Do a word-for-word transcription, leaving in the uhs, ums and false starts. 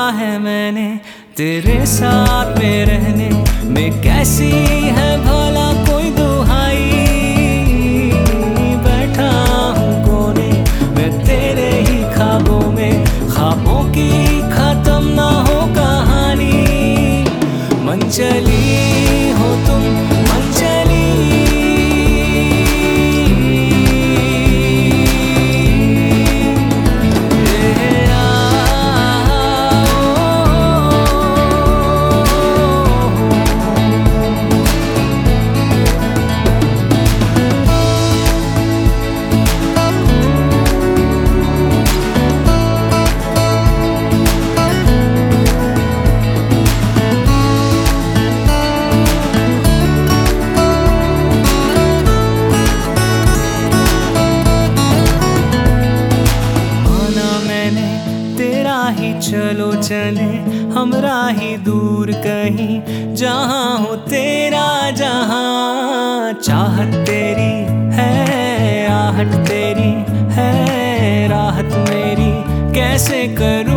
है मैंने तेरे साथ में रहने में, कैसी है भला कोई दुहाई। बैठा हूँ कोने में तेरे ही ख्वाबों में, ख्वाबों की खत्म ना हो कहानी। मन चली हो तुम, मन चली ही चलो चले हमरा ही दूर कहीं, जहाँ हो तेरा जहाँ। चाहत तेरी है, आहट तेरी है, राहत मेरी कैसे करूँ